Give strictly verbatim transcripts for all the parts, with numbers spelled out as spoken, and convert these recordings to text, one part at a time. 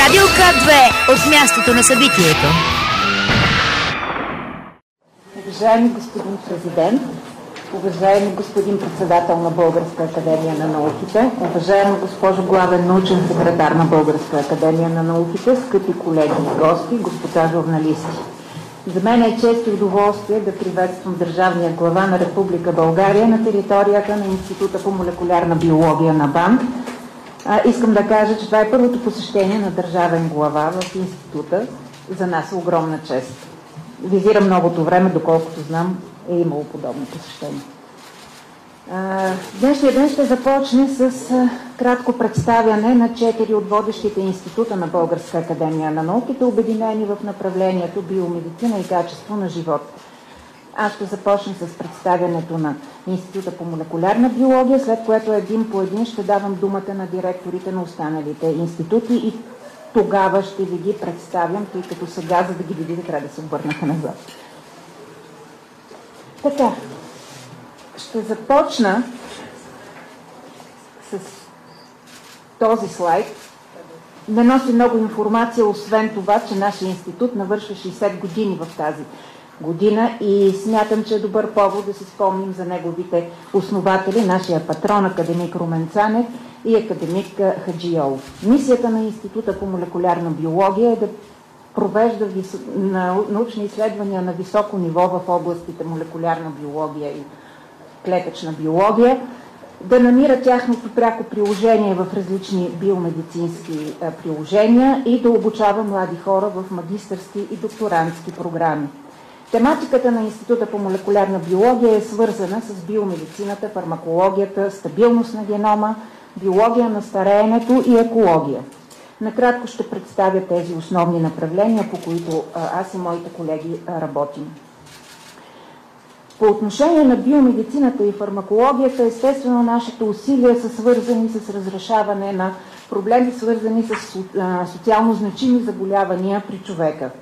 Радио К две от мястото на събитието. Уважаеми господин президент, уважаеми господин председател на Българска академия на науките, уважаема госпожо главен научен секретар на Българска академия на науките, скъпи колеги и гости, господа журналисти. За мен е чест и удоволствие да приветствам държавния глава на Република България на територията на Института по молекулярна биология на БАН. А, искам да кажа, че това е първото посещение на държавен глава в института. За нас е огромна чест. Визирам многото време, доколкото знам, е имало подобно посещение. Днешния ден ще започне с а, кратко представяне на четири от водещите института на Българска академия на науките, обединени в направлението биомедицина и качество на живот. Аз ще започна с представянето на Института по молекулярна биология, след което един по един ще давам думата на директорите на останалите институти и тогава ще ви ги представям, тъй като сега, за да ги видите, трябва да се обърнаха назад. Така, ще започна с този слайд. Не носи много информация, освен това, че нашия институт навършва шейсет години в тази година и смятам, че е добър повод да си спомним за неговите основатели, нашия патрон, академик Румен Цанев и академик Хаджи Йолов. Мисията на Института по молекулярна биология е да провежда научни изследвания на високо ниво в областите молекулярна биология и клетъчна биология, да намира тяхното пряко приложение в различни биомедицински приложения и да обучава млади хора в магистърски и докторантски програми. Тематиката на Института по молекулярна биология е свързана с биомедицината, фармакологията, стабилност на генома, биология на стареенето и екология. Накратко ще представя тези основни направления, по които аз и моите колеги работим. По отношение на биомедицината и фармакологията, естествено нашите усилия са свързани с разрешаване на проблеми, свързани с социално значими заболявания при човека.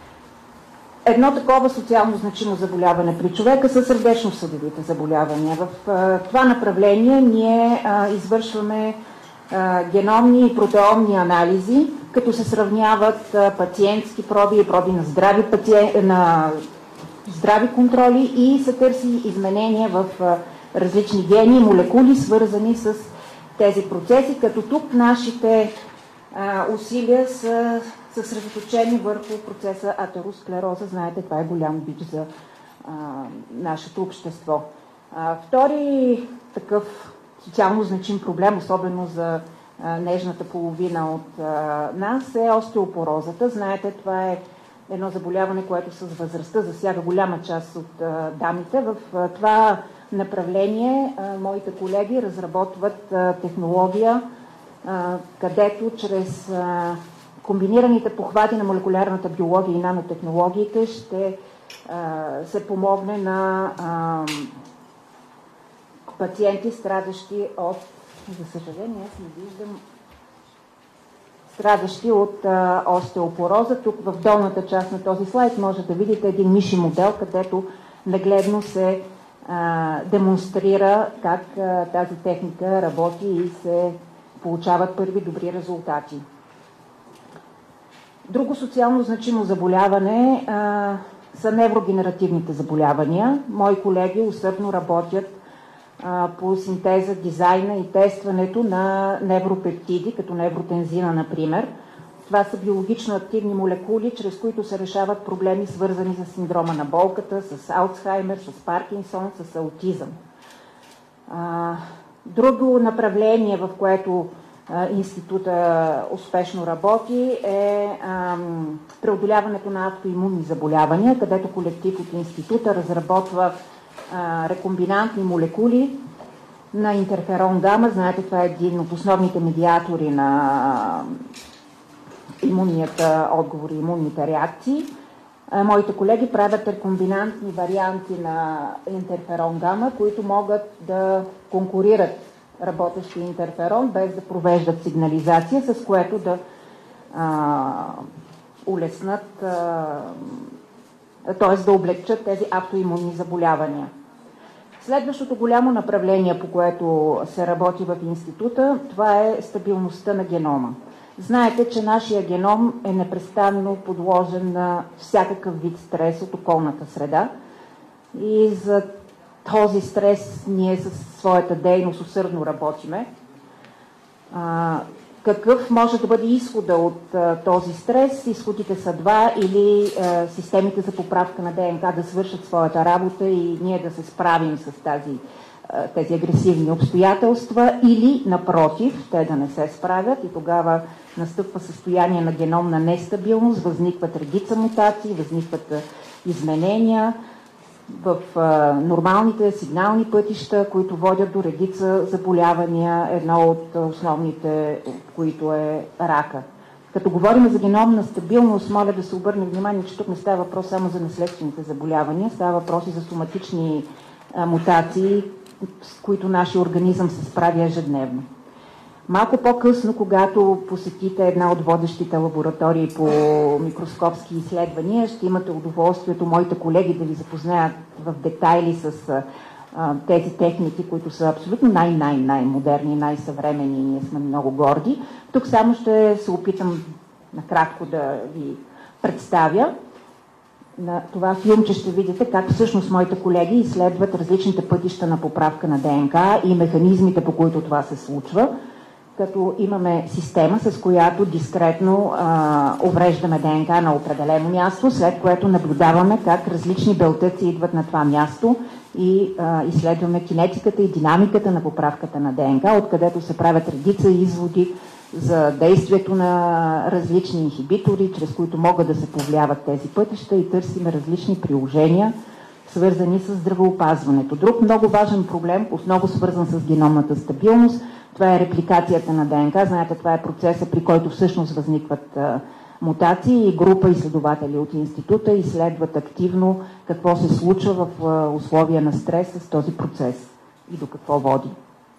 Едно такова социално значимо заболяване при човека са сърдечно-съдовите заболявания. В това направление ние а, извършваме а, геномни и протеомни анализи, като се сравняват а, пациентски проби и проби на здрави, пациен... на здрави контроли и се търси изменения в а, различни гени и молекули, свързани с тези процеси, като тук нашите а, усилия са съсредоточени върху процеса атеросклероза. Знаете, това е голям бич за а, нашето общество. А, втори такъв социално значим проблем, особено за а, нежната половина от а, нас, е остеопорозата. Знаете, това е едно заболяване, което с възрастта засяга голяма част от а, дамите. В а, това направление а, моите колеги разработват а, технология, а, където чрез а, комбинираните похвати на молекулярната биология и нанотехнологиите ще а, се помогне на а, пациенти, страдащи от, за съжаление, аз не виждам, страдащи от а, остеопороза. Тук в долната част на този слайд може да видите един миши модел, където нагледно се а, демонстрира как а, тази техника работи и се получават първи добри резултати. Друго социално значимо заболяване а, са неврогенеративните заболявания. Мои колеги усърдно работят а, по синтеза, дизайна и тестването на невропептиди, като невротензина, например. Това са биологично активни молекули, чрез които се решават проблеми, свързани с синдрома на болката, с Алцхаймер, с Паркинсон, с аутизъм. А, друго направление, в което института успешно работи, е ам, преодоляването на автоимунни заболявания, където колектив от института разработва а, рекомбинантни молекули на интерферон гама. Знаете, това е един от основните медиатори на имунният отговор и имунните реакции. А, моите колеги правят рекомбинантни варианти на интерферон гама, които могат да конкурират работещи интерферон, без да провеждат сигнализация, с което да а, улеснат, т.е. да облегчат тези автоимунни заболявания. Следващото голямо направление, по което се работи в института, това е стабилността на генома. Знаете, че нашия геном е непрестанно подложен на всякакъв вид стрес от околната среда и за този стрес ние със своята дейност усърдно работиме. А, какъв може да бъде изхода от а, този стрес? Изходите са два: или а, системите за поправка на ДНК да свършат своята работа и ние да се справим с тази, а, тези агресивни обстоятелства, или напротив, те да не се справят и тогава настъпва състояние на геномна нестабилност, възникват редица мутации, възникват а, изменения в а, нормалните сигнални пътища, които водят до редица заболявания, едно от основните, които е рака. Като говорим за геномна стабилност, моля да се обърне внимание, че тук не става въпрос само за наследствените заболявания, става въпрос и за соматични а, мутации, с които нашия организъм се справя ежедневно. Малко по-късно, когато посетите една от водещите лаборатории по микроскопски изследвания, ще имате удоволствието моите колеги да ви запознаят в детайли с а, тези техники, които са абсолютно най-най-най-модерни, най-съвремени и ние сме много горди. Тук само ще се опитам накратко да ви представя. На това филмче ще видите как всъщност моите колеги изследват различните пътища на поправка на ДНК и механизмите, по които това се случва, като имаме система, с която дискретно а, увреждаме ДНК на определено място, след което наблюдаваме как различни белтъци идват на това място и а, изследваме кинетиката и динамиката на поправката на ДНК, откъдето се правят редица изводи за действието на различни инхибитори, чрез които могат да се повлияват тези пътища, и търсим различни приложения, свързани с здравеопазването. Друг много важен проблем, основно свързан с геномната стабилност, това е репликацията на ДНК. Знаете, това е процеса, при който всъщност възникват а, мутации, и група изследователи от института изследват активно какво се случва в а, условия на стрес с този процес и до какво води.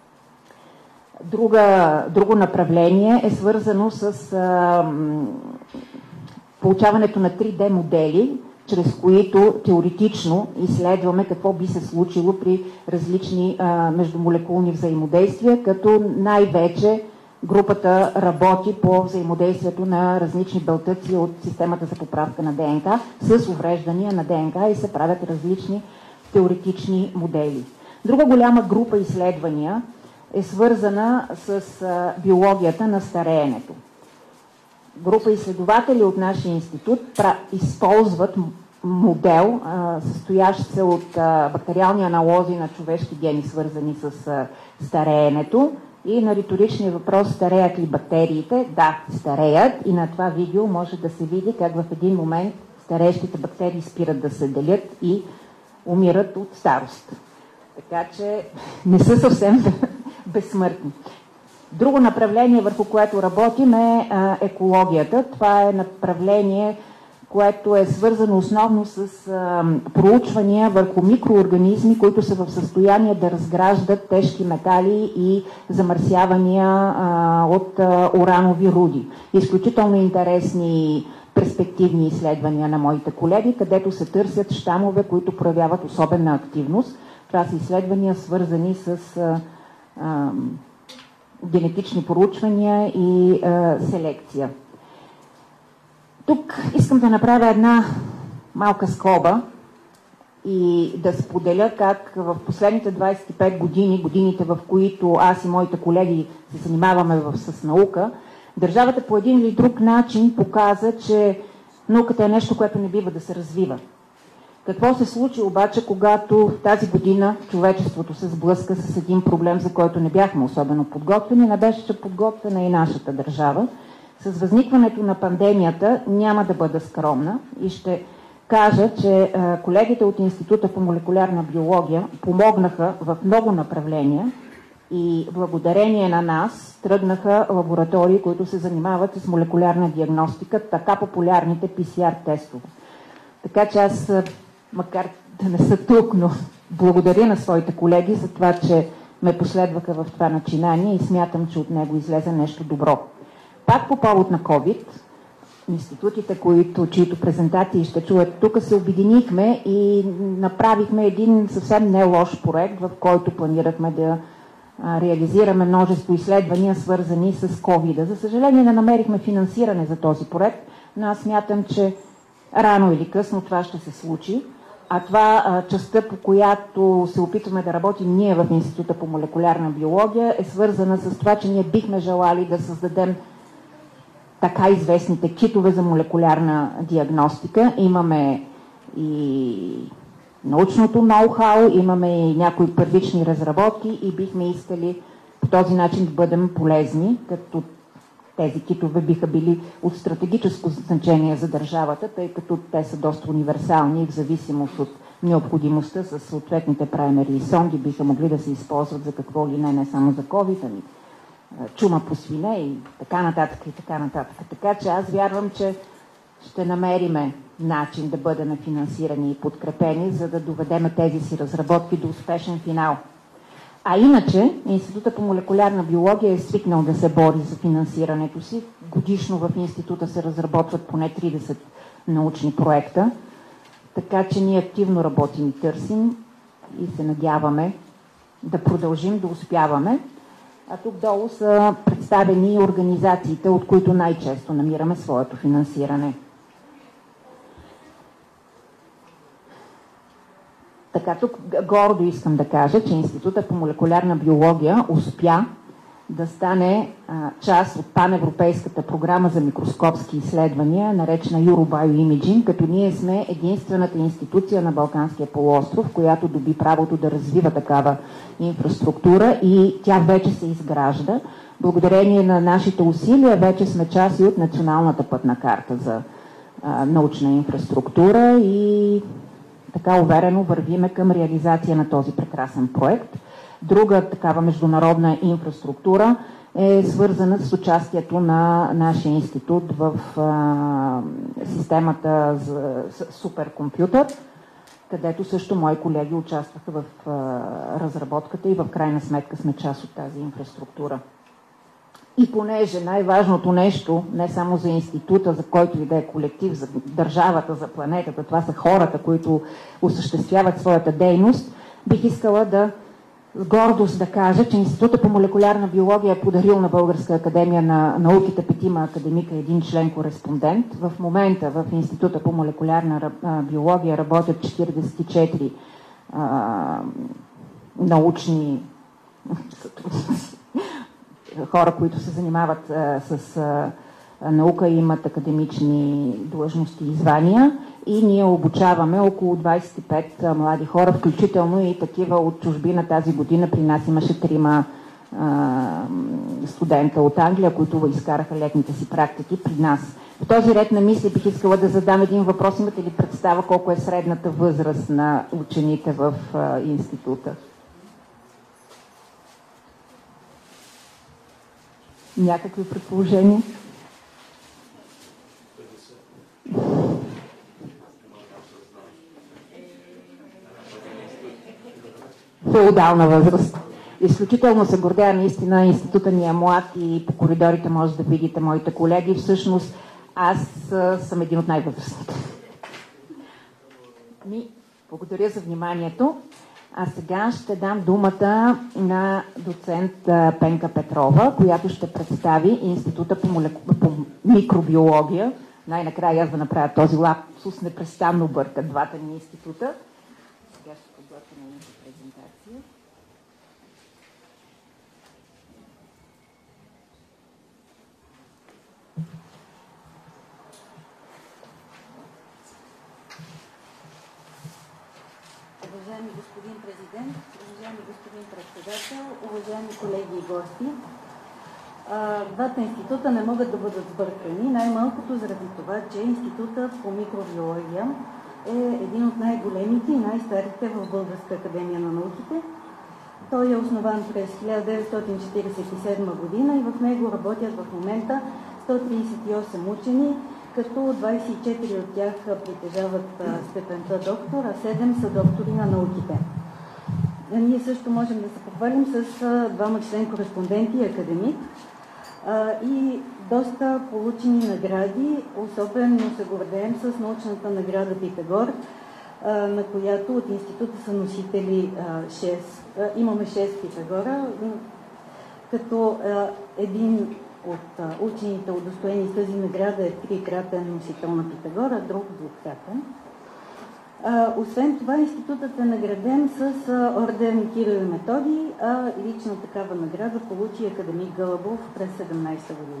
Друга, друго направление е свързано с а, получаването на три Д модели, чрез които теоретично изследваме какво би се случило при различни а, междумолекулни взаимодействия, като най-вече групата работи по взаимодействието на различни белтъци от системата за поправка на ДНК с увреждания на ДНК и се правят различни теоретични модели. Друга голяма група изследвания е свързана с а, биологията на стареенето. Група изследователи от нашия институт използват модел, а, състоящ се от а, бактериални аналози на човешки гени, свързани с а, стареенето. И на риторичния въпрос: стареят ли бактериите? Да, стареят, и на това видео може да се види как в един момент стареещите бактерии спират да се делят и умират от старост. Така че не са съвсем безсмъртни. Друго направление, върху което работим, е а, екологията. Това е направление, което е свързано основно с а, проучвания върху микроорганизми, които са в състояние да разграждат тежки метали и замърсявания а, от а, уранови руди. Изключително интересни перспективни изследвания на моите колеги, където се търсят щамове, които проявяват особена активност. Това са изследвания, свързани с а, а, генетични проучвания и а, селекция. Тук искам да направя една малка скоба и да споделя как в последните двадесет и пет години, годините в които аз и моите колеги се занимаваме с наука, държавата по един или друг начин показа, че науката е нещо, което не бива да се развива. Какво се случи обаче, когато тази година човечеството се сблъска с един проблем, за който не бяхме особено подготвени, не беше подготвена и нашата държава? С възникването на пандемията няма да бъда скромна и ще кажа, че колегите от Института по молекулярна биология помогнаха в много направления и благодарение на нас тръгнаха лаборатории, които се занимават с молекулярна диагностика, така популярните пи си ар тестове. Така че аз, макар да не са тук, но благодаря на своите колеги за това, че ме последваха в това начинание и смятам, че от него излезе нещо добро. Пак по повод на COVID, институтите, които, чието презентации ще чуят тук, се обединихме и направихме един съвсем не лош проект, в който планирахме да реализираме множество изследвания, свързани с ковида. За съжаление не намерихме финансиране за този проект, но аз смятам, че рано или късно това ще се случи. А това частта, по която се опитваме да работим ние в Института по молекулярна биология, е свързана с това, че ние бихме желали да създадем така известните китове за молекулярна диагностика. Имаме и научното ноу-хау, имаме и някои първични разработки и бихме искали по този начин да бъдем полезни, като тези китове биха били от стратегическо значение за държавата, тъй като те са доста универсални и в зависимост от необходимостта с съответните праймери и сонди биха могли да се използват за какво ли не, не само за ковид, ами чума по свине и така нататък и така нататък. Така че аз вярвам, че ще намериме начин да бъдем финансирани и подкрепени, за да доведем тези си разработки до успешен финал. А иначе, Института по молекулярна биология е свикнал да се бори за финансирането си. Годишно в Института се разработват поне тридесет научни проекта, така че ние активно работим и търсим и се надяваме да продължим да успяваме. А тук долу са представени организациите, от които най-често намираме своето финансиране. Така, тук гордо искам да кажа, че Института по молекулярна биология успя да стане а, част от паневропейската програма за микроскопски изследвания, наречена Eurobioimaging, като ние сме единствената институция на Балканския полуостров, която доби правото да развива такава инфраструктура и тя вече се изгражда. Благодарение на нашите усилия вече сме част и от националната пътна карта за а, научна инфраструктура и така уверено вървиме към реализация на този прекрасен проект. Друга такава международна инфраструктура е свързана с участието на нашия институт в а, системата за суперкомпютър, където също мои колеги участваха в а, разработката и в крайна сметка сме част от тази инфраструктура. И понеже най-важното нещо, не само за института, за който и да е колектив, за държавата, за планетата, това са хората, които осъществяват своята дейност, бих искала да с гордост да кажа, че Института по молекулярна биология е подарил на Българска академия на науките петима академика и един член-кореспондент. В момента в Института по молекулярна биология работят четиридесет и четири а, научни хора, които се занимават а, с а, наука и имат академични длъжности и звания. И ние обучаваме около двадесет и пет а, млади хора, включително и такива от чужбина. Тази година при нас имаше трима а, студента от Англия, които изкараха летните си практики при нас. В този ред на мисли бих искала да задам един въпрос. Имате ли представа колко е средната възраст на учените в а, института? Някакви предположения? Феодална възраст. Изключително се гордея, наистина института ни е млад и по коридорите може да видите моите колеги. Всъщност аз съм един от най-възрастните. Ми, благодаря за вниманието. А сега ще дам думата на доцент Пенка Петрова, която ще представи Института по, молеку... по микробиология. Най-накрая аз да направя този лапсус, непрестанно бърка двата ни института. Сега ще подготвя на една презентация. Уважаеми господин президент, уважаеми господин председател, уважаеми колеги и гости, двата института не могат да бъдат сбъркани, най-малкото заради това, че Института по микробиология е един от най-големите и най-старите в Българска академия на науките. Той е основан през хиляда деветстотин четиридесет и седма година и в него работят в момента сто тридесет и осем учени, като двадесет и четири от тях притежават степента доктор, а седем са доктори на науките. Ние също можем да се похвалим с двама член-кореспонденти и академик и доста получени награди. Особено се гордеем с научната награда Питагор на която от института са носители шест. Имаме шест Питагора, като един от учените, удостоени с тази награда, е трикратен носител на Питагора, друг двукратен. Освен това, институтът е награден с орден Кирил и Методий, а лична такава награда получи академик Гълъбов през седемнадесета година.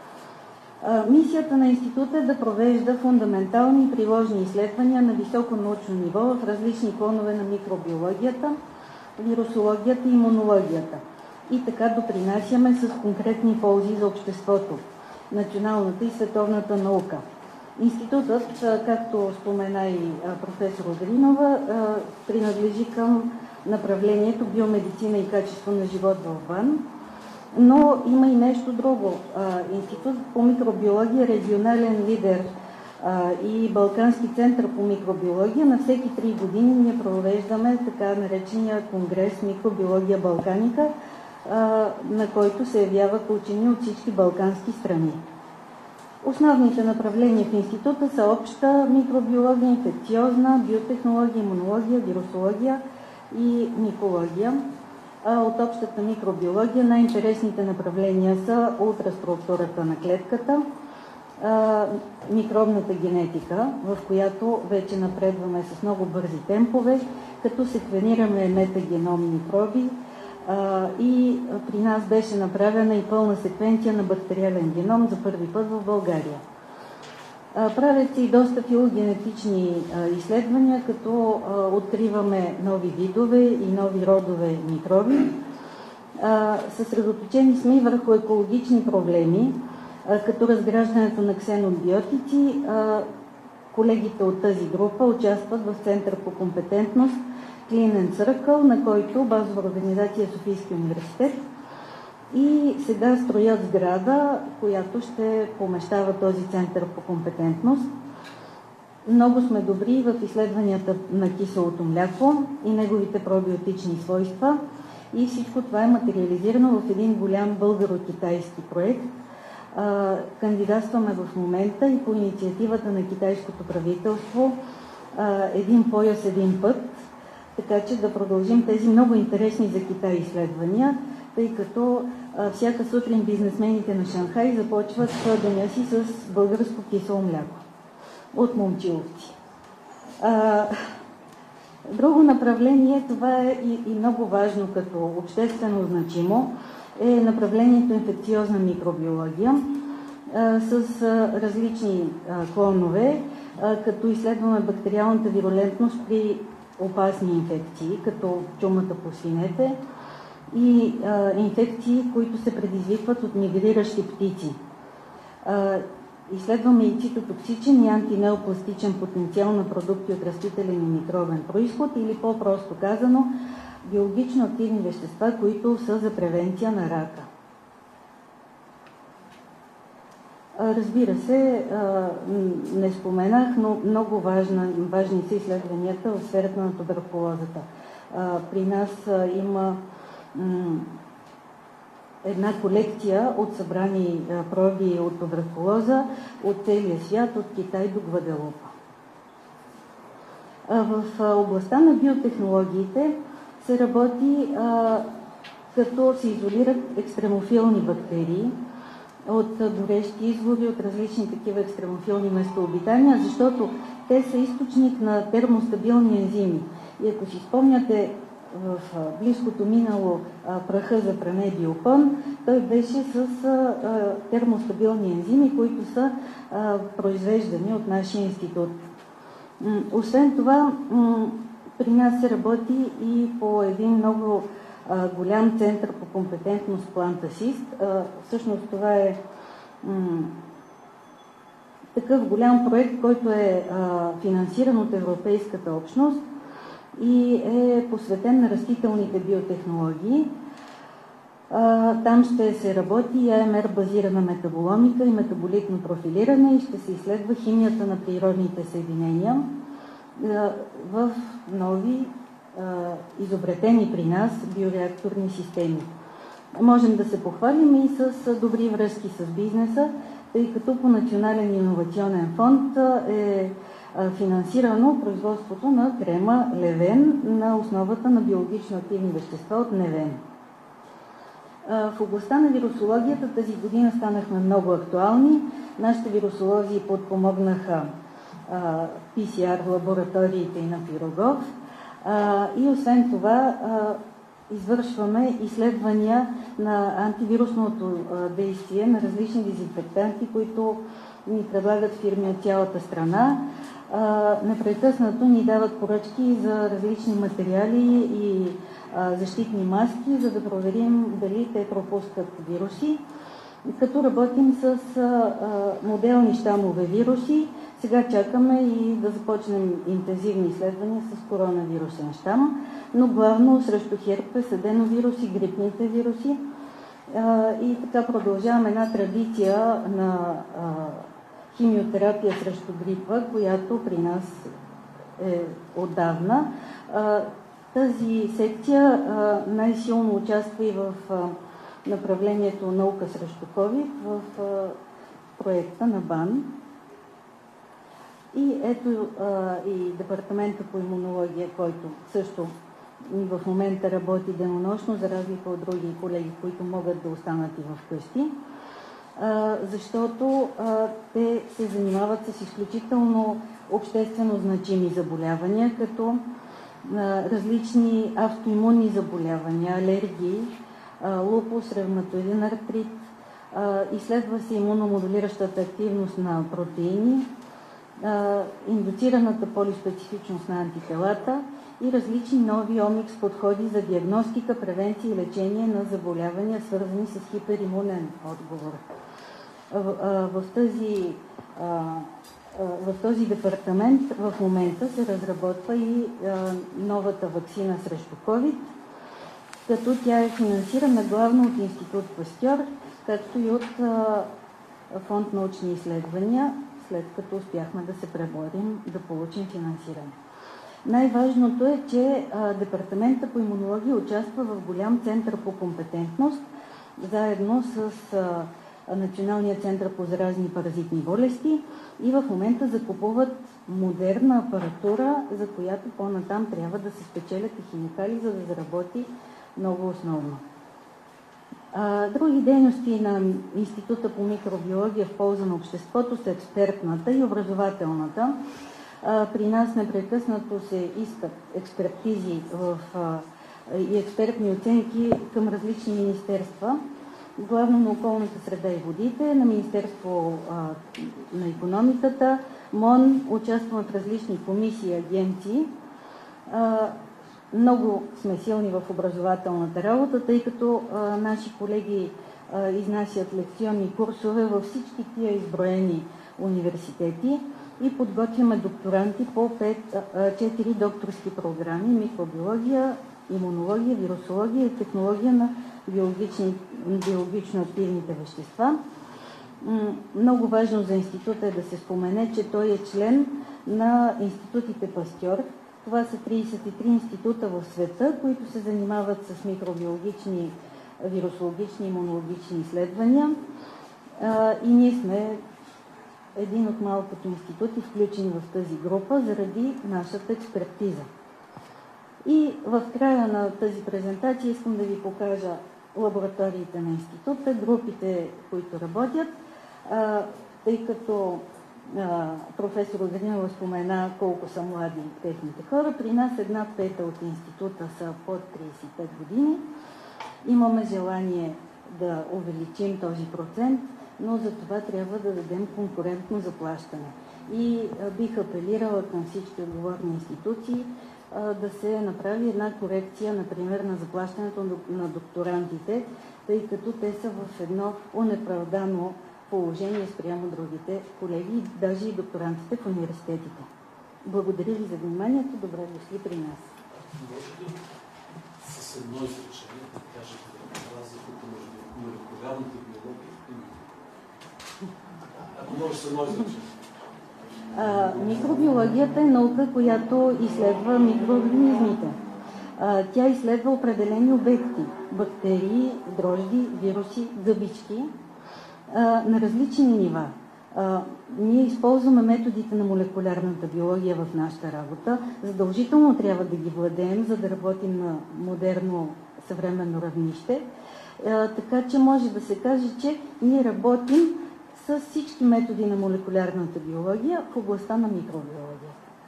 Мисията на института е да провежда фундаментални и приложни изследвания на високо научно ниво в различни клонове на микробиологията, вирусологията и имунологията. И така допринасяме с конкретни ползи за обществото, националната и световната наука. Институтът, както спомена и професор Одринова, принадлежи към направлението биомедицина и качество на живот в БАН, но има и нещо друго. Институт по микробиология, регионален лидер и Балкански център по микробиология, на всеки три години ние провеждаме така наречения конгрес Микробиология Балканика, на който се явяват учени от всички балкански страни. Основните направления в института са обща микробиология, инфекциозна, биотехнология, имунология, вирусология и микология. От общата микробиология най-интересните направления са ултраструктурата на клетката, микробната генетика, в която вече напредваме с много бързи темпове, като секвенираме метагеномни проби, и при нас беше направена и пълна секвенция на бактериален геном за първи път в България. Правят се и доста филогенетични изследвания, като откриваме нови видове и нови родове микроби. Съсредоточени сме и върху екологични проблеми, като разграждането на ксенобиотици. Колегите от тази група участват в Център по компетентност Clean and Circle, на който базова организация Софийски университет, и сега строят сграда, която ще помещава този център по компетентност. Много сме добри в изследванията на киселото мляко и неговите пробиотични свойства, и всичко това е материализирано в един голям българо-китайски проект. Кандидатстваме в момента и по инициативата на китайското правителство един пояс, един път, така че да продължим тези много интересни за Китай изследвания, тъй като а, всяка сутрин бизнесмените на Шанхай започват деня си с българско кисело мляко от момчиловци. А, друго направление, това е и, и много важно като обществено значимо, е направлението инфекциозна микробиология а, с а, различни а, клонове, а, като изследваме бактериалната вирулентност при опасни инфекции, като чумата по свинете и а, инфекции, които се предизвикват от мигриращи птици. А, изследваме и цитотоксичен и антинеопластичен потенциал на продукти от растителен и микробен произход, или по-просто казано, биологично активни вещества, които са за превенция на рака. Разбира се, не споменах, но много важна, важни са изследванията в сферата на туберкулозата. При нас има една колекция от събрани проби от туберкулоза от целия свят, от Китай до Гваделупа. В областта на биотехнологиите се работи като се изолират екстремофилни бактерии от горещи извори, от различни такива екстремофилни местообитания, защото те са източник на термостабилни ензими. И ако си спомняте в близкото минало праха за пране биопон, той беше с термостабилни ензими, които са произвеждани от нашия институт. Освен това, при нас се работи и по един много голям център по компетентност Plant Assist. Всъщност това е такъв голям проект, който е финансиран от Европейската общност и е посветен на растителните биотехнологии. Там ще се работи и А М Р базирана метаболомика и метаболитно профилиране, и ще се изследва химията на природните съединения в нови изобретени при нас биореакторни системи. Можем да се похвалим и с добри връзки с бизнеса, тъй като по Национален иновационен фонд е финансирано производството на крема Левен на основата на биологично активни вещества от Невен. В областта на вирусологията тази година станахме много актуални. Нашите вирусолози подпомогнаха пи си ар лабораториите и на Пирогов. И освен това извършваме изследвания на антивирусното действие на различни дезинфектанти, които ни предлагат фирми от цялата страна. Непрекъснато ни дават поръчки за различни материали и защитни маски, за да проверим дали те пропускат вируси. Като работим с моделни щамове вируси, сега чакаме и да започнем интензивни изследвания с коронавирусен щам, но главно срещу херпес, аденовируси, грипните вируси. И така продължаваме една традиция на химиотерапия срещу грипа, която при нас е отдавна. Тази секция най-силно участва и в направлението наука срещу COVID в проекта на БАН. И ето и департамента по имунология, който също в момента работи денонощно, за разлика от други колеги, които могат да останат и вкъщи, защото те се занимават с изключително обществено значими заболявания, като различни автоимунни заболявания, алергии, лупус, ревматоиден артрит, изследва се имуномодулиращата активност на протеини, индуцираната полиспецифичност на антителата и различни нови омикс подходи за диагностика, превенция и лечение на заболявания, свързани с хиперимунен отговор. В, в, тази, в този департамент в момента се разработва и новата ваксина срещу COVID, като тя е финансирана главно от Институт Пастьор, както и от Фонд научни изследвания, след като успяхме да се преборим да получим финансиране. Най-важното е, че департамента по имунология участва в голям център по компетентност, заедно с Националния център по заразни и паразитни болести, и в момента закупуват модерна апаратура, за която по-натам трябва да се спечелят и химикали, за да заработи много основно. Други дейности на Института по микробиология в полза на обществото са експертната и образователната. При нас непрекъснато се искат експертизи в, и експертни оценки към различни министерства, главно на околната среда и водите, на Министерство на икономиката, МОН, участвам в различни комисии и агенции. Много сме силни в образователната работа, тъй като а, наши колеги а, изнасят лекционни курсове във всички тия изброени университети и подготвяме докторанти по четири докторски програми: микробиология, имунология, вирусология и технология на биологични, биологично активните вещества. Много важно за института е да се спомене, че той е член на институтите Пастьор. Това са тридесет и три института в света, които се занимават с микробиологични, вирусологични, имунологични изследвания. И ние сме един от малкото институти, включени в тази група, заради нашата експертиза. И в края на тази презентация искам да ви покажа лабораториите на института, групите, които работят, тъй като професор Одринова спомена колко са млади техните хора. При нас една пета от института са под тридесет и пет години. Имаме желание да увеличим този процент, но за това трябва да дадем конкурентно заплащане. И бих апелирала към всички отговорни институции да се направи една корекция, например, на заплащането на докторантите, тъй като те са в едно унеправдано положение спрямо другите колеги, даже и докторантите в университетите. Благодаря ви за вниманието. Добре дошли при нас. Може ли с едно изречение да кажете разликата между молекулярната биология и микробиология? Ако може с едно изречение. Микробиологията е наука, която изследва микроорганизмите. А, тя изследва определени обекти – бактерии, дрожди, вируси, гъбички, на различни нива. А, ние използваме методите на молекулярната биология в нашата работа. Задължително трябва да ги владеем, за да работим на модерно съвременно равнище. А, така че може да се каже, че ние работим с всички методи на молекулярната биология в областта на микробиологията.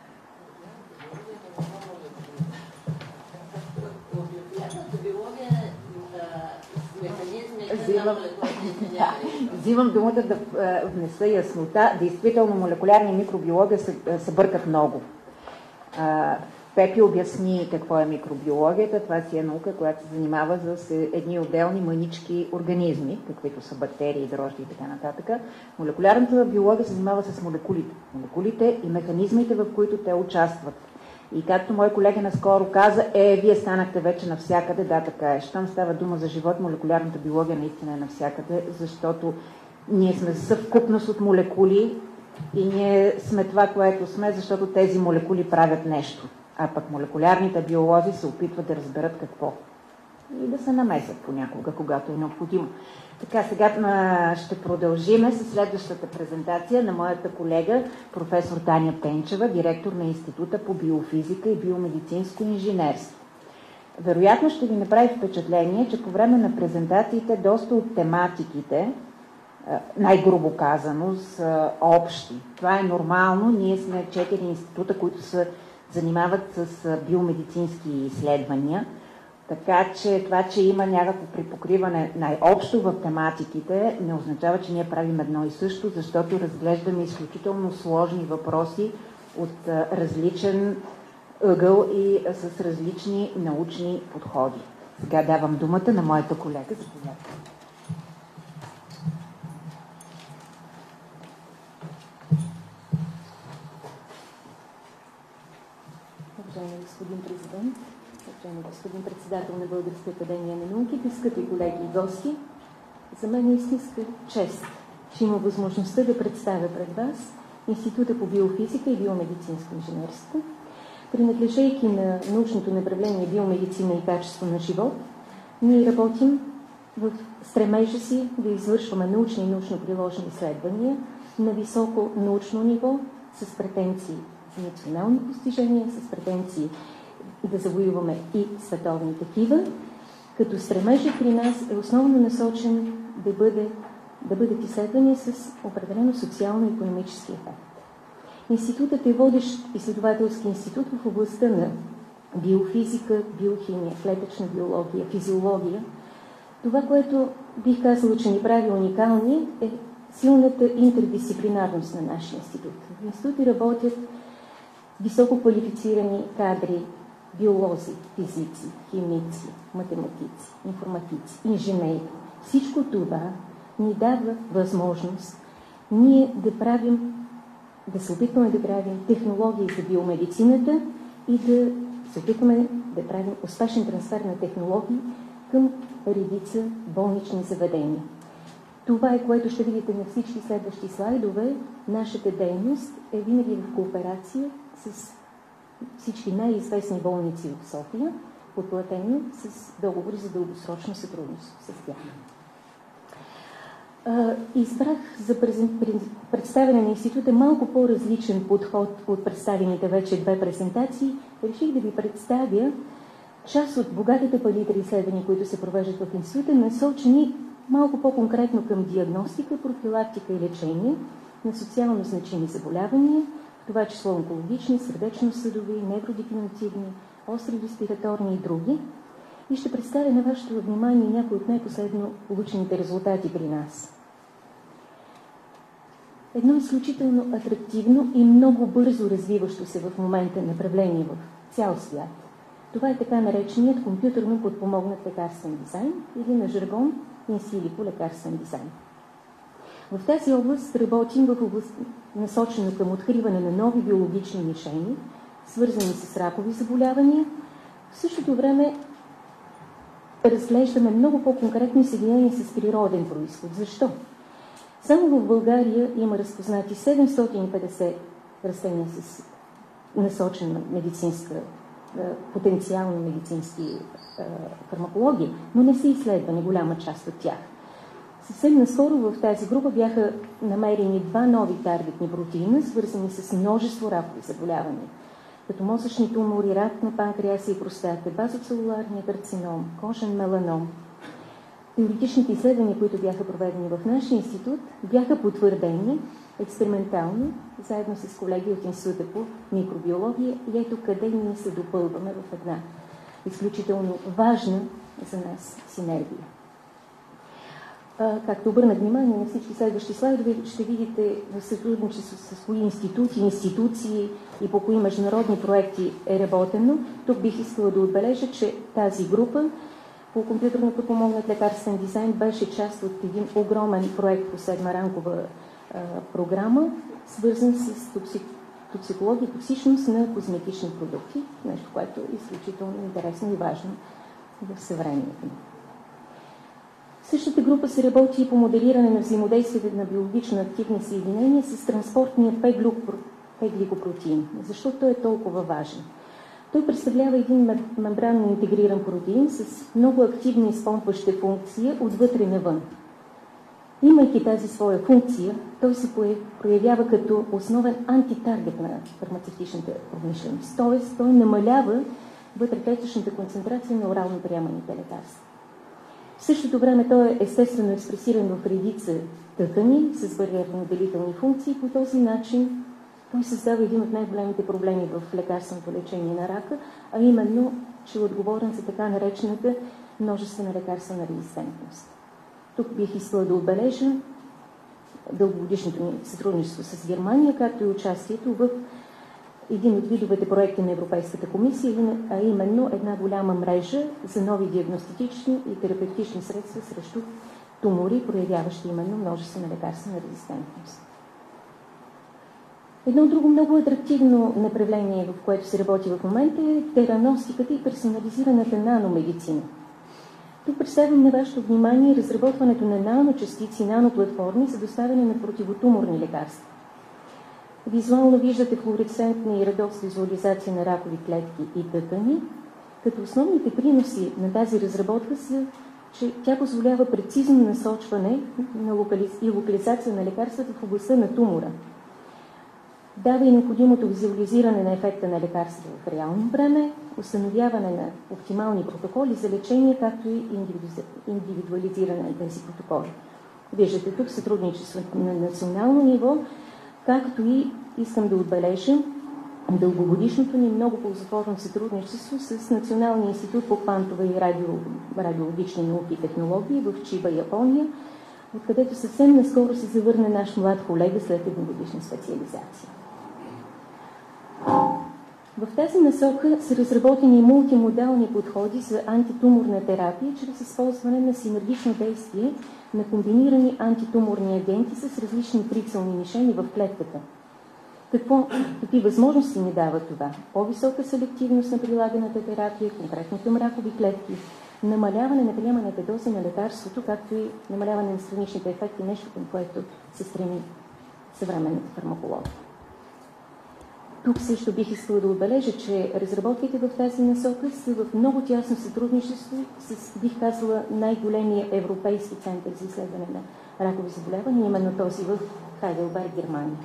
Взимам, да, взимам думата да внеса яснота. Действително, молекулярна микробиология се, се бъркат много. Пепи обясни какво е микробиологията. Това си е наука, която се занимава с едни отделни мънички организми, каквито са бактерии, дрожди и така нататък. Молекулярната биология се занимава с молекулите. Молекулите и механизмите, в които те участват. И както мой колега наскоро каза, е, вие станахте вече навсякъде, да, така е. Щом става дума за живот, молекулярната биология наистина е навсякъде, защото ние сме съвкупност от молекули и ние сме това, което сме, защото тези молекули правят нещо. А пък молекулярните биолози се опитват да разберат какво. И да се намесят понякога, когато е необходимо. Така, сега ще продължим с следващата презентация на моята колега, професор Таня Пенчева, директор на Института по биофизика и биомедицинско инженерство. Вероятно ще ви направи впечатление, че по време на презентациите доста от тематиките, най-грубо казано, са общи. Това е нормално. Ние сме четири института, които се занимават с биомедицински изследвания. Така че това, че има някакво припокриване най-общо в тематиките, не означава, че ние правим едно и също, защото разглеждаме изключително сложни въпроси от различен ъгъл и с различни научни подходи. Сега давам думата на моята колега. Заповядайте. Уважаеми господин президент, уважаеми господин председател на Българска академия на науките, скъпи колеги и гости, за мен е истинска чест, че има възможността да представя пред вас Института по биофизика и биомедицинско инженерство. Принадлежейки на научното направление биомедицина и качество на живот, ние работим в стремежа си да извършваме научни и научно-приложни изследвания на високо научно ниво с претенции за национални постижения, с претенции да завоюваме и световни такива, като стремежът при нас е основно насочен да, бъде, да бъдат изследвания с определено социално-икономически ефект. Институтът е водещ изследователски институт в областта на биофизика, биохимия, клетъчна биология, физиология. Това, което бих казала, че ни прави уникални, е силната интердисциплинарност на нашия институт. В института работят високо квалифицирани кадри, биолози, физици, химици, математици, информатици, инженери. Всичко това ни дава възможност ние да правим, да се опитваме да правим технологии за биомедицината и да се опитваме да правим успешен трансфер на технологии към редица болнични заведения. Това е, което ще видите на всички следващи слайдове. Нашата дейност е винаги в кооперация с всички най-известни болници в София, подплатени с договори за дългосрочно сътрудничество с тях. Избрах за представяне на института малко по-различен подход от представените вече две презентации. Реших да ви представя част от богатите палитри изследвания, които се провеждат в института, насочени малко по-конкретно към диагностика, профилактика и лечение на социално значими заболявания, в това число онкологични, сърдечно-съдови, невродегенеративни, остри респираторни и други. И ще представя на вашето внимание някои от най-последно получените резултати при нас. Едно изключително атрактивно и много бързо развиващо се в момента направление в цял свят. Това е така нареченият компютърно подпомогнат лекарствен дизайн или на жаргон инсилико лекарствен дизайн. В тази област работим в област насочена към откриване на нови биологични мишени, свързани с ракови заболявания. В същото време разглеждаме много по-конкретни съединения с природен произход. Защо? Само в България има разпознати седемстотин и петдесет растения с насочена медицинска, потенциална медицински фармакология, но не са изследвани голяма част от тях. Съвсем наскоро в тази група бяха намерени два нови таргетни протеина, свързани с множество ракови заболявания, като мозъчни тумори, рак на панкреаса и простата, базоцелуларния карцином, кожен меланом. Теоретичните изследвания, които бяха проведени в нашия институт, бяха потвърдени експериментално, заедно с колеги от Института по микробиология, и ето къде ние се допълваме в една изключително важна за нас синергия. Както обърнах внимание на всички следващи слайдове, ще видите в сътрудничество с кои институти, институции и по кои международни проекти е работено. Тук бих искала да отбележа, че тази група по компютърно подпомогнат лекарствен дизайн беше част от един огромен проект по седма рамкова а, програма, свързан с токсик, токсикология и токсичност на козметични продукти, нещо, което е изключително интересно и важно в съвременето. В същата група се работи и по моделиране на взаимодействието на биологично активни съединения с транспортния пегликопротеин. Защо той е толкова важен? Той представлява един мембранно интегриран протеин с много активна изпомпваща функция отвътре навън. Имайки тази своя функция, той се проявява като основен антитаргет на фармацевтичната промишленост, т.е. той намалява вътреклетъчната концентрация на орално приеманите лекарства. В същото време той е естествено експресиран в редица тъкани с бариерно-делителни функции. По този начин той създава един от най-големите проблеми в лекарственото лечение на рака, а именно, че е отговорен за така наречената множествена лекарствена резистентност. Тук бих искала да отбележа дългогодишното ни сътрудничество с Германия, както и участието в един от видовете проекти на Европейската комисия, а именно една голяма мрежа за нови диагностични и терапевтични средства срещу тумори, проявяващи именно множествена лекарствена резистентност. Едно друго много атрактивно направление, в което се работи в момента, е тераностиката и персонализираната наномедицина. Тук представям на вашето внимание разработването на наночастици и наноплатформи за доставяне на противотуморни лекарства. Визуално виждате флуоресцентна и редокс визуализация на ракови клетки и тъкани, като основните приноси на тази разработка са, че тя позволява прецизно насочване на локализ... и локализация на лекарствата в областта на тумора. Дава и необходимото визуализиране на ефекта на лекарствата в реално време, установяване на оптимални протоколи за лечение, както и индивидуализиране на тези протоколи. Виждате тук сътрудничеството на национално ниво, както и искам да отбележа дългогодишното ни много ползотворно сътрудничество с Националния институт по квантова и радио, радиологични науки и технологии в Чиба, Япония, откъдето съвсем наскоро се завърна наш млад колега след едногодишна специализация. В тази насока са разработени мултимодални подходи за антитуморна терапия чрез използване на синергично действие на комбинирани антитуморни агенти с различни прицелни мишени в клетката. Какво, какви възможности ни дава това? По-висока селективност на прилаганата терапия, конкретно към ракови клетки, намаляване на приеманите дози на лекарството, както и намаляване на страничните ефекти, нещо към което се стреми съвременната фармакология. Тук също бих искала да отбележа, че разработките в тази насока са в много тясно сътрудничество с, бих казала, най-големия европейски център за изследване на ракови заболявания, именно този в Хайделберг, Германия.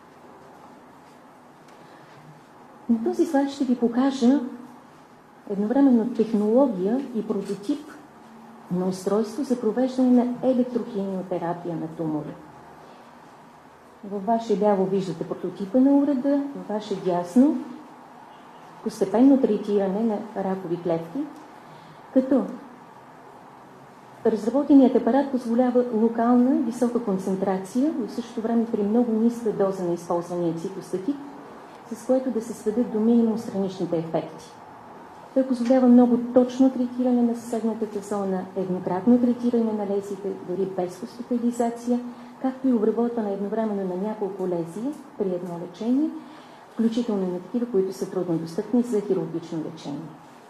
На този слайд ще ви покажа едновременно технология и прототип на устройство за провеждане на електрохимиотерапия на тумори. Във ваше ляво виждате прототипа на уреда, във ваше дясно постепенно третиране на ракови клетки, като разработеният апарат позволява локална висока концентрация, в същото време при много ниска доза на използвания цитостатик, с което да се сведат до минимум страничните ефекти. Той позволява много точно третиране на съседната зона, еднократно третиране на лезите, дори без хоспитализация, както и обработване едновременно на няколко лезии при едно лечение, включително на такива, които са трудно достъпни за хирургично лечение.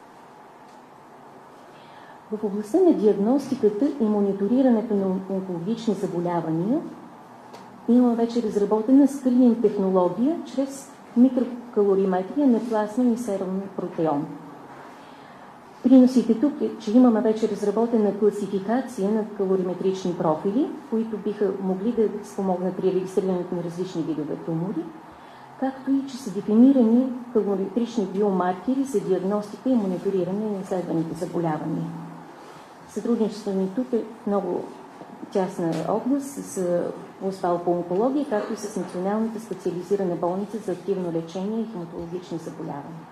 В областта на диагностиката и мониторирането на онкологични заболявания има вече разработена скрининг технология чрез микрокалориметрия на плазмен и серумен протеон. Приносите тук е, че имаме вече разработена класификация на калориметрични профили, които биха могли да спомогнат при регистрирането на различни видове тумори, както и че са дефинирани калориметрични биомаркери за диагностика и мониториране на изследваните заболявания. Сътрудничеството ни тук е много тясна област с ОСПАЛ по онкология, както и с Националната специализирана болница за активно лечение и хематологични заболявания.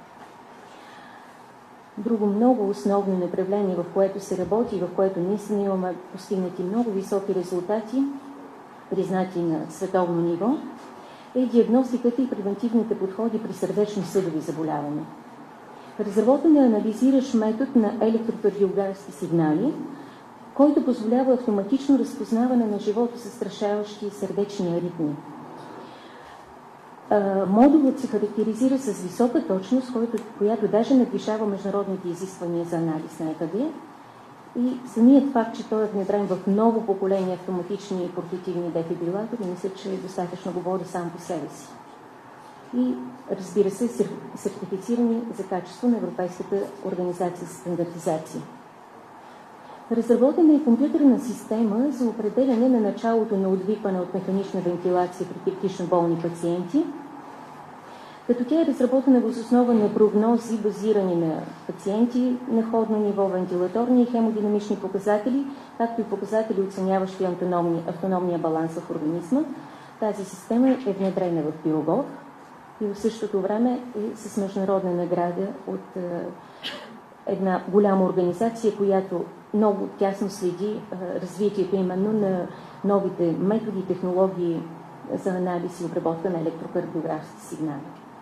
Друго много основно направление, в което се работи и в което наистина имаме постигнати много високи резултати, признати на световно ниво, е диагностиката и превентивните подходи при сърдечно-съдови заболявания. Разработен е анализиращ метод на електрокардиографски сигнали, който позволява автоматично разпознаване на живото застрашаващи сърдечни аритмии. Модулът се характеризира с висока точност, който, която даже надвишава международните изисквания за анализ на ЕКГ. И самият факт, че той е внедрен в ново поколение автоматични и портативни дефибрилатори, мисля, че достатъчно говори сам по себе си. И, разбира се, сертифицирани за качество на Европейската организация за стандартизация. Разработена е компютърна система за определяне на началото на отвикване от механична вентилация при критично болни пациенти, като тя е разработена въз основа на прогнози, базирани на пациенти на входно ниво, вентилаторни и хемодинамични показатели, както и показатели, оценяващи автономния баланс в организма. Тази система е внедрена в Пирогов и в същото време е с международна награда от е, една голяма организация, която много тясно следи е, развитието именно на новите методи и технологии за анализ и обработка на електрокардиографски сигнали.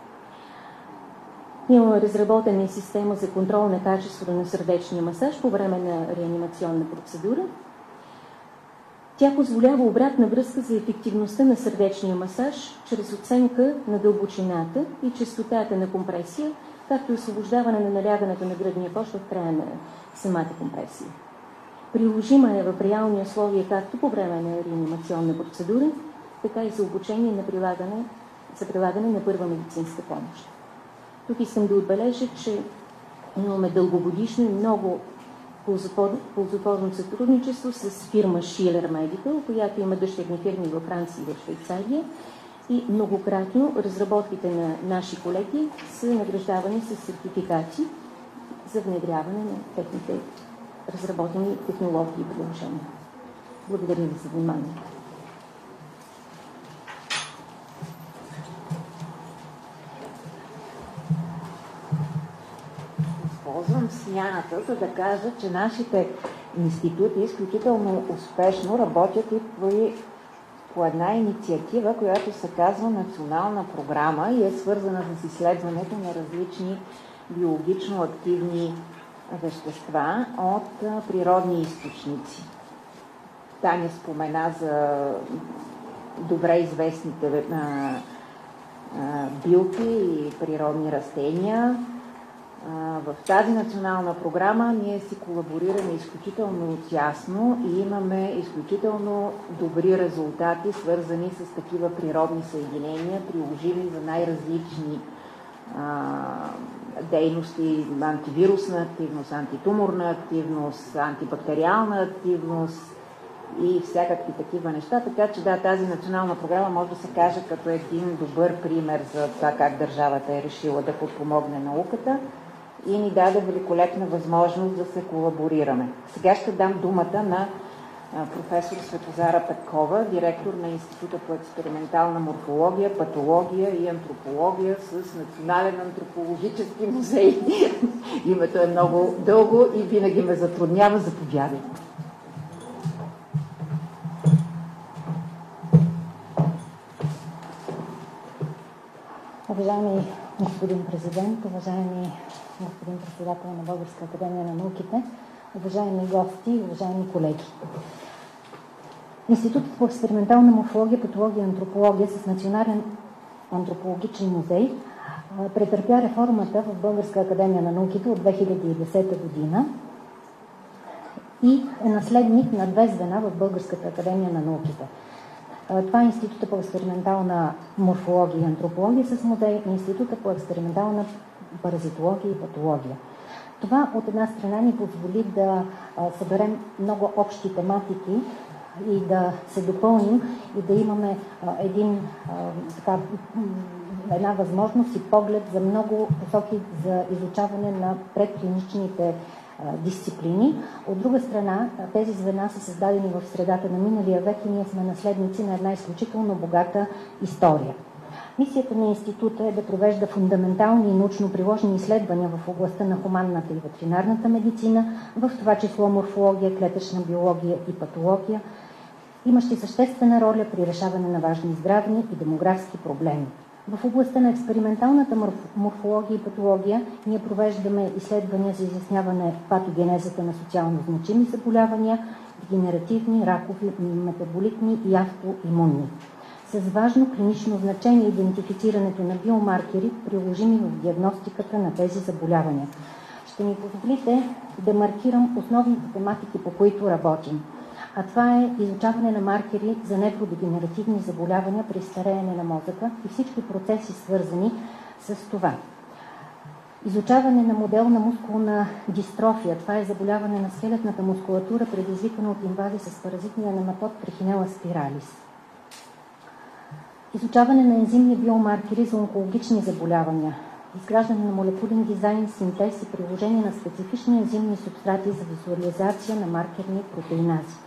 Имаме разработена и система за контрол на качеството на сърдечния масаж по време на реанимационна процедура. Тя позволява обратна връзка за ефективността на сърдечния масаж чрез оценка на дълбочината и честотата на компресия, както и освобождаване на налягането на гръдния кош в края на самата компресия. Приложима е в реални условия както по време на реанимационна процедура, така и за обучение на прилагане, за прилагане на първа медицинска помощ. Тук искам да отбележа, че имаме дългогодишно и много ползотворно сътрудничество с фирма Schiller Medical, която има дъщерни фирми във Франция и в Швейцария, и многократно разработките на наши колеги са награждавани с сертификати за внедряване на техните разработени технологии и приложения. Благодаря ви за вниманието. Използвам смяната, за да кажа, че нашите институти изключително успешно работят и при, по една инициатива, която се казва Национална програма и е свързана с изследването на различни биологично активни вещества от природни източници. Таня спомена за добре известните а, а, билки и природни растения. В тази национална програма ние си колаборираме изключително тясно и имаме изключително добри резултати, свързани с такива природни съединения, приложими за най-различни а, дейности, антивирусна активност, антитуморна активност, антибактериална активност и всякакви такива неща. Така че да, тази национална програма може да се каже като един добър пример за това как държавата е решила да подпомогне науката и ни даде великолепна възможност да се колаборираме. Сега ще дам думата на професор Светозара Петкова, директор на Института по експериментална морфология, патология и антропология с Национален антропологически музей. Името е много дълго и винаги ме затруднява. Заповядайте. Уважаеми господин президент, уважаеми господин председател на Българска академия на науките, уважаеми гости и уважаеми колеги. Институтът по експериментална морфология, патология и антропология с Национален антропологичен музей претърпя реформата в Българска академия на науките от две хиляди и десета година и е наследник на две звена в Българската академия на науките. Това е Института по експериментална морфология и антропология с музей и Института по експериментална паразитология и патология. Това от една страна ни позволи да съберем много общи тематики и да се допълним и да имаме един, така, една възможност и поглед за много посоки за изучаване на предклиничните дисциплини. От друга страна, тези звена са създадени в средата на миналия век и ние сме наследници на една изключително богата история. Мисията на института е да провежда фундаментални и научно-приложни изследвания в областта на хуманната и ветеринарната медицина, в това число морфология, клетъчна биология и патология, имащи съществена роля при решаване на важни здравни и демографски проблеми. В областта на експерименталната морфология и патология ние провеждаме изследвания за изясняване патогенезата на социално значими заболявания, дегенеративни, ракови, метаболитни и автоимунни, с важно клинично значение идентифицирането на биомаркери, приложими в диагностиката на тези заболявания. Ще ми позволите да маркирам основните тематики, по които работим. А това е изучаване на маркери за невродегенеративни заболявания при стареене на мозъка и всички процеси, свързани с това. Изучаване на модел на мускулна дистрофия. Това е заболяване на скелетната мускулатура, предизвикано от инвазия с паразитния нематод Трихинела спиралис. Изучаване на ензимни биомаркери за онкологични заболявания. Изграждане на молекулен дизайн, синтез и приложение на специфични ензимни субстрати за визуализация на маркерни протеинази.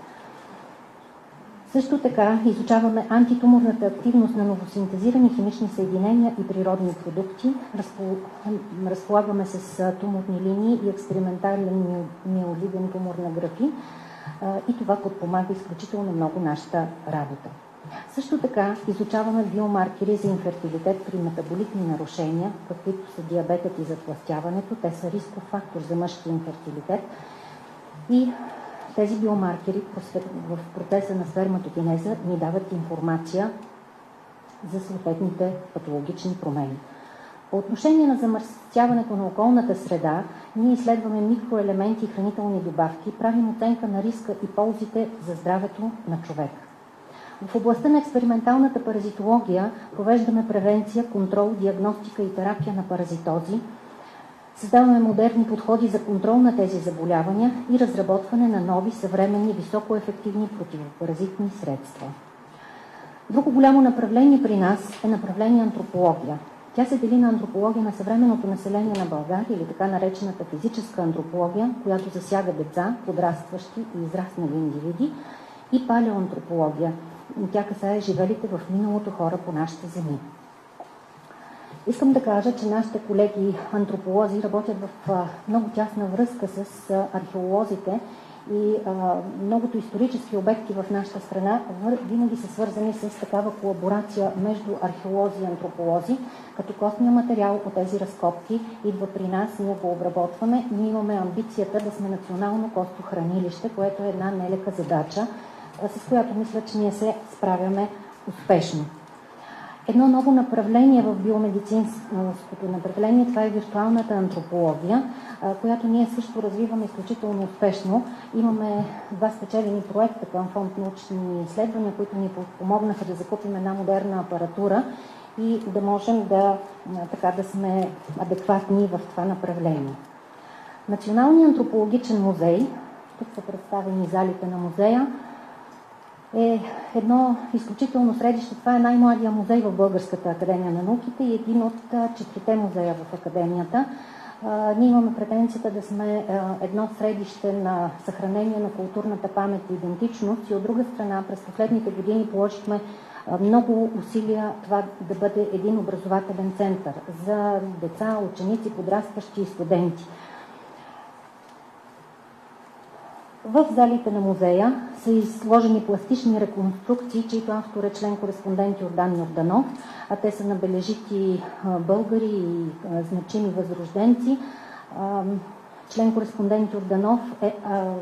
Също така изучаваме антитуморната активност на новосинтезирани химични съединения и природни продукти. Разполагаме с туморни линии и експериментален миолиден тумор на графи и това подпомага изключително много нашата работа. Също така изучаваме биомаркери за инфертилитет при метаболитни нарушения, каквито са диабетът и затлъстяването. Те са рисков фактор за мъжки инфертилитет и тези биомаркери в процеса на сперматогенеза ни дават информация за съответните патологични промени. По отношение на замърсяването на околната среда, ние изследваме микроелементи и хранителни добавки, правим оценка на риска и ползите за здравето на човека. В областта на експерименталната паразитология провеждаме превенция, контрол, диагностика и терапия на паразитози, създаваме модерни подходи за контрол на тези заболявания и разработване на нови, съвременни, високоефективни противопаразитни средства. Друго голямо направление при нас е направление антропология. Тя се дели на антропология на съвременното население на България или така наречената физическа антропология, която засяга деца, подрастващи и израснали индивиди, и палеоантропология. Тя касае живелите в миналото хора по нашите земи. Искам да кажа, че нашите колеги антрополози работят в много тясна връзка с археолозите и а, многото исторически обекти в нашата страна винаги са свързани с такава колаборация между археолози и антрополози, като костния материал от тези разкопки идва при нас, ние го обработваме. Ние имаме амбицията да сме национално костохранилище, което е една нелека задача, с която мисля, че ние се справяме успешно. Едно ново направление в биомедицинското направление, това е виртуалната антропология, която ние също развиваме изключително успешно. Имаме два спечелени проекта към фонд научни изследвания, които ни помогнаха да закупим една модерна апаратура и да можем да, така, да сме адекватни в това направление. Националният антропологичен музей, тук са представени залите на музея, е едно изключително средище. Това е най-младия музей в Българската академия на науките и един от четирите музея в академията. Ние имаме претенцията да сме едно средище на съхранение на културната памет и идентичност и от друга страна през последните години положихме много усилия това да бъде един образователен център за деца, ученици, подрастващи и студенти. В залите на музея са изложени пластични реконструкции, чието автор е член-кореспондент Йордан Йорданов, а те са набележити българи и значими възрожденци. Член-кореспондент Йорданов е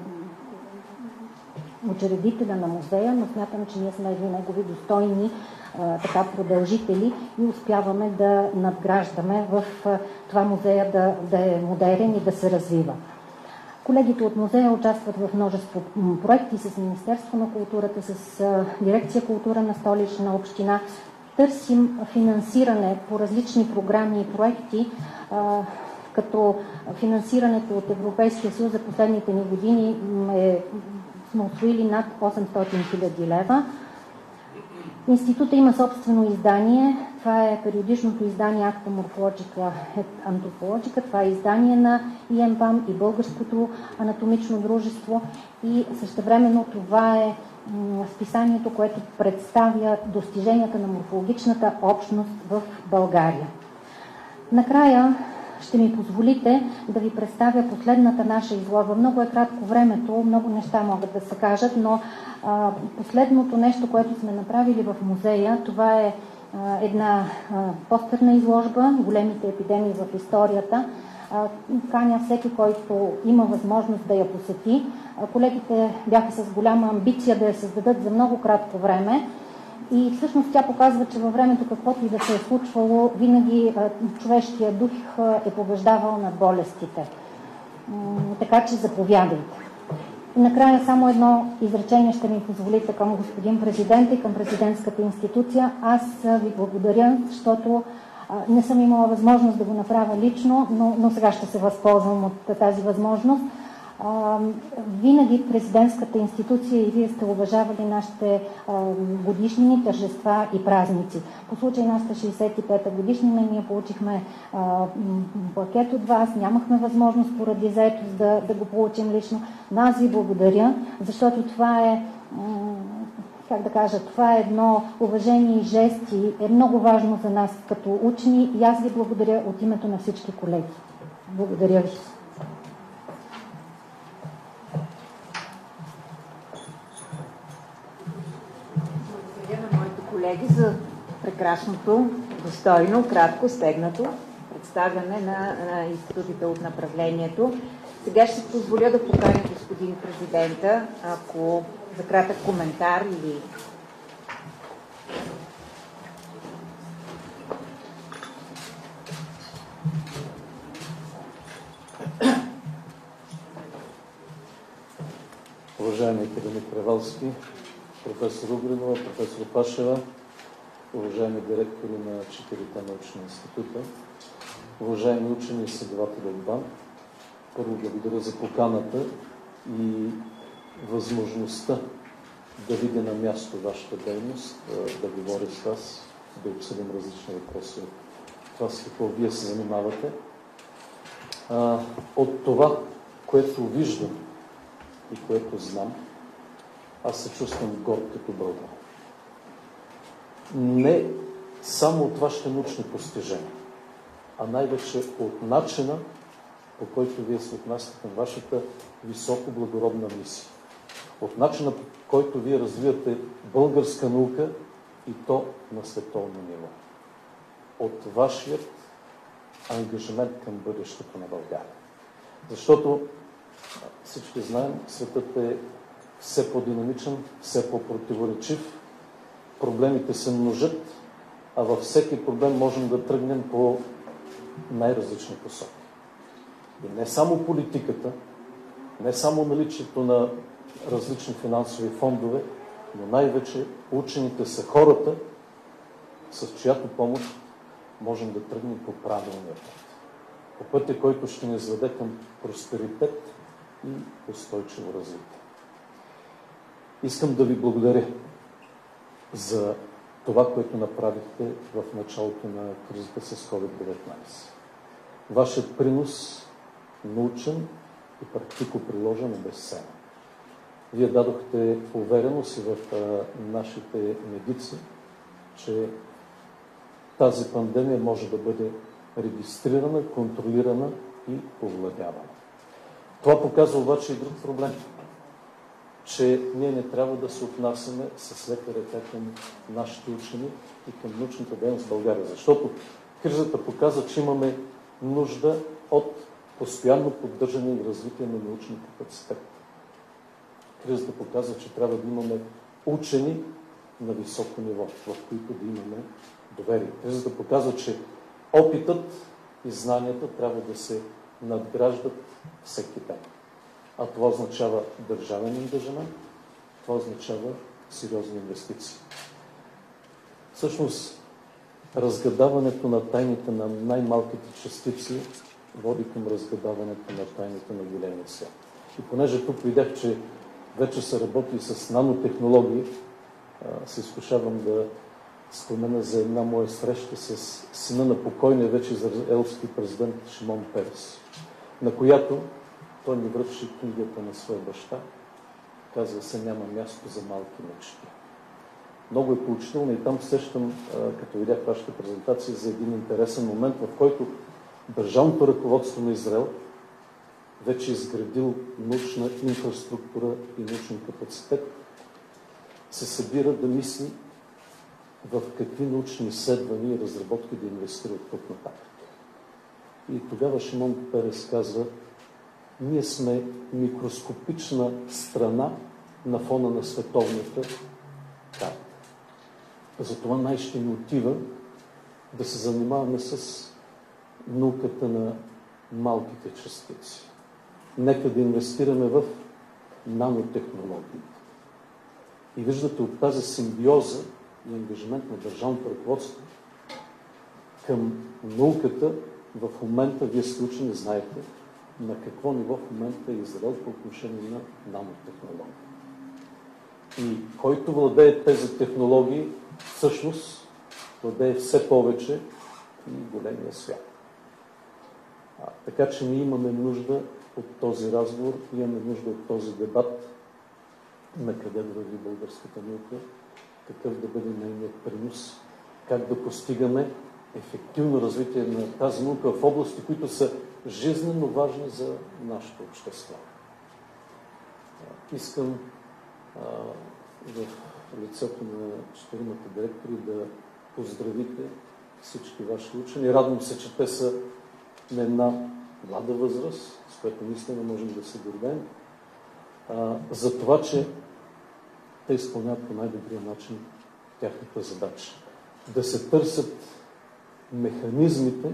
учредителя на музея, но смятам, че ние сме едни негови достойни така продължители и успяваме да надграждаме в това музея да, да е модерен и да се развива. Колегите от музея участват в множество проекти с Министерство на културата, с Дирекция култура на Столична община. Търсим финансиране по различни програми и проекти, като финансирането от Европейския съюз за последните ни години е, сме усвоили над осемстотин хиляди лева. Института има собствено издание. Това е периодичното издание Acta Morphologica et Anthropologica. Това е издание на И Ем ПАМ и Българското анатомично дружество. И същевременно това е списанието, което представя достиженията на морфологичната общност в България. Накрая ще ми позволите да ви представя последната наша изложба. Много е кратко времето, много неща могат да се кажат, но а, последното нещо, което сме направили в музея, това е а, една а, постерна изложба "Големите епидемии в историята". А, каня всеки, който има възможност да я посети. А, колегите бяха с голяма амбиция да я създадат за много кратко време. И всъщност тя показва, че във времето, каквото и да се е случвало, винаги а, човешкият дух а, е побеждавал над болестите. М- така че заповядайте. И накрая само едно изречение ще ми позволите към господин президента и към президентската институция. Аз а, ви благодаря, защото а, не съм имала възможност да го направя лично, но, но сега ще се възползвам от тази възможност. А, винаги президентската институция и вие сте уважавали нашите а, годишнини, тържества и празници. По случай нашата шейсет и пета годишнина ние получихме а, пакет от вас, нямахме възможност поради заетост да, да го получим лично, но аз ви благодаря, защото това е как да кажа, това е едно уважение и жест и е много важно за нас като учени и аз ви благодаря от името на всички колеги. Благодаря ви. Колеги, за прекрасното, достойно, кратко, стегнато представяне на, на институтите от направлението. Сега ще позволя да поканя господин президента, ако за кратък коментар или... Уважаеми академик Превалски, професор Угринова, професор Пашева, уважаеми директори на четирите научни института, уважаеми учени и изследователи от БАН, първо благодаря за поканата и възможността да видя на място вашата дейност, да говоря с вас, да обсъдим различни въпроси от това, с какво вие се занимавате. От това, което виждам и което знам, аз се чувствам горд като българин. Не само от вашите научни постижения, а най-вече от начина, по който вие се отнасяте към вашата високо благородна мисия. От начина, по който вие развивате българска наука и то на световно ниво. От вашият ангажимент към бъдещето на България. Защото всички знаем, светът е все по-динамичен, все по-противоречив, проблемите се множат, а във всеки проблем можем да тръгнем по най-различни посоки. И не само политиката, не само наличието на различни финансови фондове, но най-вече учените са хората, с чиято помощ можем да тръгнем по правилния път. По пътя, който ще ни заведе към просперитет и устойчиво развитие. Искам да ви благодаря за това, което направихте в началото на кризата с ковид деветнайсет. Вашият принос, научен и практико-приложен, е безценен. Вие дадохте увереност и в а, нашите медици, че тази пандемия може да бъде регистрирана, контролирана и овладявана. Това показва обаче и друг проблем, че ние не трябва да се отнасяме с лека ръка към нашите учени и към научната дейност в България, защото кризата показва, че имаме нужда от постоянно поддържане и развитие на научния капацитет. Кризата показва, че трябва да имаме учени на високо ниво, в които да имаме доверие. Кризата показва, че опитът и знанията трябва да се надграждат всеки ден. А това означава държавен ангажимент, това означава сериозни инвестиции. Всъщност, разгадаването на тайните на най-малките частици води към разгадаването на тайните на големия свят. И понеже тук видях, че вече се работи с нанотехнологии, се изкушавам да спомена за една моя среща с сина на покойния вече израелски президент Шимон Перес, на която той ни връчи книгата на своя баща. Казва се: няма място за малки мечти. Много е поучително и там сещам, като видях вашата презентация, за един интересен момент, в който държавното ръководство на Израел вече изградил научна инфраструктура и научен капацитет, се събира да мисли в какви научни изследвания и разработки да инвестират тук нататък. И тогава Шимон Перес казва: ние сме микроскопична страна на фона на световната карта. Затова най-ще ни отива да се занимаваме с науката на малките частици. Нека да инвестираме в нанотехнологиите. И виждате от тази симбиоза и ангажимент на държавното ръководство към науката в момента, вие сте учени, знаете на какво ниво в момента е Израел по отношение на нанотехнологии. И който владее тези технологии, всъщност владее все повече и големия свят. А, така че ние имаме нужда от този разговор, имаме нужда от този дебат, на къде да върви българската наука, какъв да бъде нейният принос, как да постигаме ефективно развитие на тази наука в области, които са жизненно важни за нашето общество. Искам а, в лицето на четиримата директори да поздравите всички ваши учени. Радвам се, че те са на една млада възраст, с която наистина можем да се гордеем, за това, че те изпълняват по най-добрия начин тяхната задача. Да се търсят механизмите,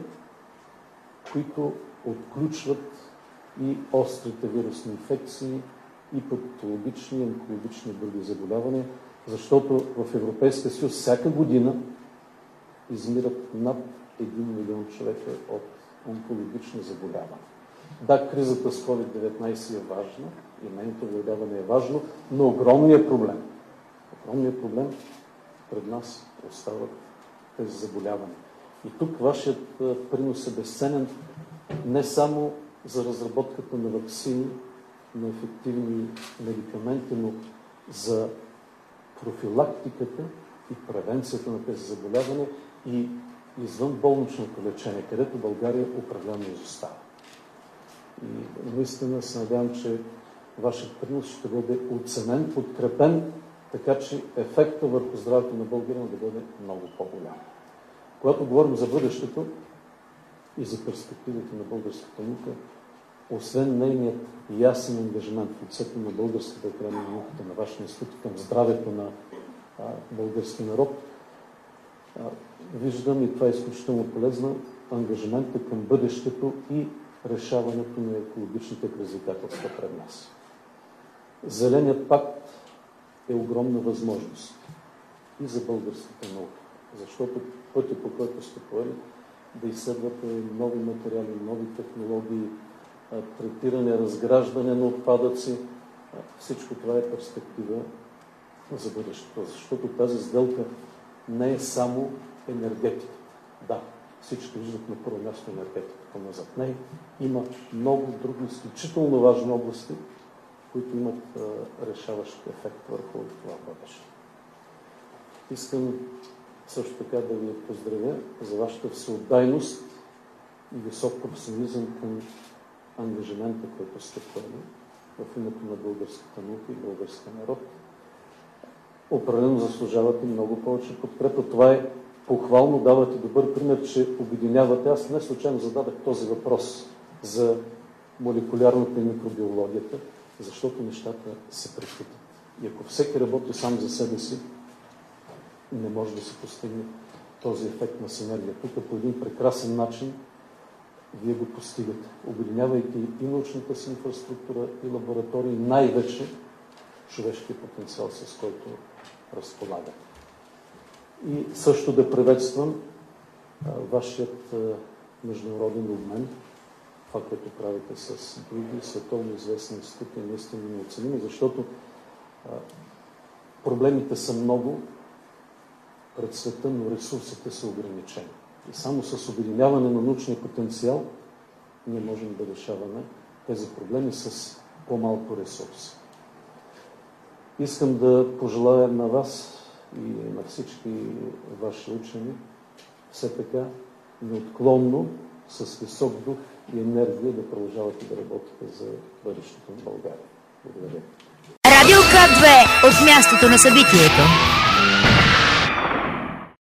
които отключват и острите вирусни инфекции, и патологични, и онкологични и други заболявания, защото в Европейския съюз всяка година измират над един милион човека от онкологични заболявания. Да, кризата с ковид деветнайсет е важна и нейното овладяване е важно, но огромният проблем, огромният проблем пред нас остават тези заболявания. И тук вашият принос е безценен не само за разработката на ваксини, на ефективни медикаменти, но за профилактиката и превенцията на тези заболявания и извън болничното лечение, където България определено изостава. И наистина се надявам, че вашият принос ще бъде оценен, подкрепен, така че ефекта върху здравето на българина да бъде много по-голям. Когато говорим за бъдещето и за перспективите на българската наука, освен нейният ясен ангажимент в лицето на Българската академия на науките, на вашия институт към здравето на а, български народ, а, виждам, и това е изключително полезно, ангажимента към бъдещето и решаването на екологичните предизвикателства пред нас. Зеленият пакт е огромна възможност и за българската наука, защото пътя, по който сте поели, да изследвате нови материали, нови технологии, третиране, разграждане на отпадъци, всичко това е перспектива за бъдещето, защото тази сделка не е само енергетика. Да, всички виждат на първо място енергетиката, но зад нея има много други изключително важни области, които имат а, решаващ ефект върху това бъдеще. Искам също така да ви поздравя за вашата всеотдайност и висок професионализъм към ангажимента, който сте поели в името на българската наука и българския народ. Определено заслужавате много повече подкрепа. Това е похвално, давате добър пример, че обединявате. Аз не случайно зададах този въпрос за молекулярната и микробиологията, защото нещата се преплитат. И ако всеки работи сам за себе си, не може да се постигне този ефект на синергия. Тук по един прекрасен начин вие го постигате, обединявайки и научната си инфраструктура, и лаборатории, най-вече човешкия потенциал, с който разполагате. И също да приветствам а, вашият а, международен обмен това, което правите с други световно известни институти, е наистина неоценимо, защото а, проблемите са много пред света, но ресурсите са ограничени. И само с обединяване на научния потенциал ние можем да решаваме тези проблеми с по-малко ресурси. Искам да пожелая на вас и на всички ваши учени все така неотклонно, с висок дух и енергия да продължавате да работите за бъдещето на България. Благодаря. Радио К две от мястото на събитието.